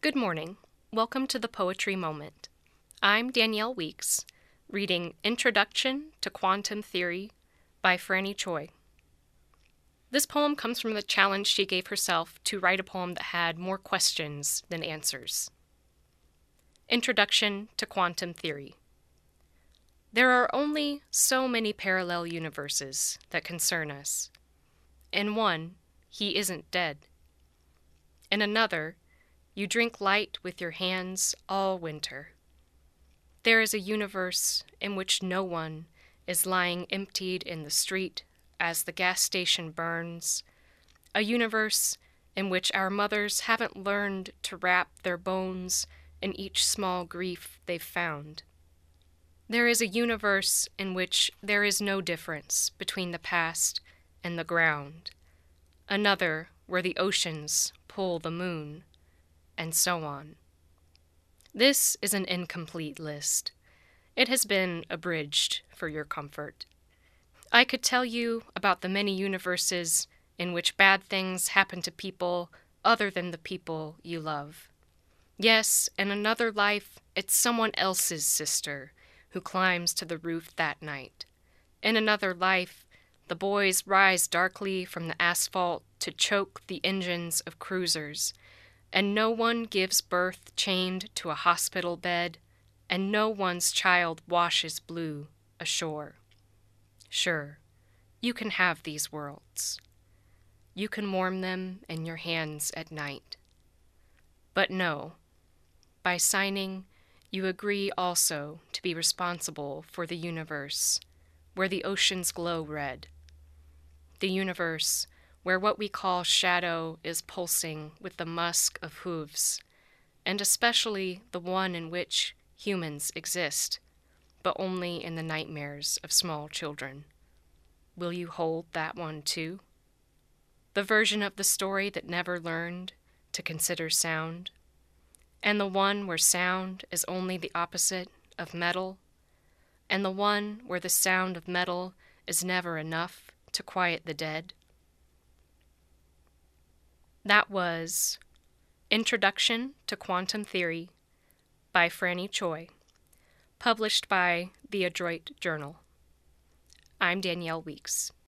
Good morning. Welcome to the Poetry Moment. I'm Danielle Weeks, reading Introduction to Quantum Theory by Franny Choi. This poem comes from the challenge she gave herself to write a poem that had more questions than answers. Introduction to Quantum Theory. There are only so many parallel universes that concern us. In one, he isn't dead. In another, you drink light with your hands all winter. There is a universe in which no one is lying emptied in the street as the gas station burns, a universe in which our mothers haven't learned to wrap their bones in each small grief they've found. There is a universe in which there is no difference between the past and the ground, another where the oceans pull the moon, and so on. This is an incomplete list. It has been abridged for your comfort. I could tell you about the many universes in which bad things happen to people other than the people you love. Yes, in another life, it's someone else's sister who climbs to the roof that night. In another life, the boys rise darkly from the asphalt to choke the engines of cruisers, and no one gives birth chained to a hospital bed, and no one's child washes blue ashore. Sure, you can have these worlds. You can warm them in your hands at night. But no, by signing, you agree also to be responsible for the universe where the oceans glow red. The universe where what we call shadow is pulsing with the musk of hooves, and especially the one in which humans exist, but only in the nightmares of small children. Will you hold that one too? The version of the story that never learned to consider sound, and the one where sound is only the opposite of metal, and the one where the sound of metal is never enough to quiet the dead. That was Introduction to Quantum Theory by Franny Choi, published by The Adroit Journal. I'm Danielle Weeks.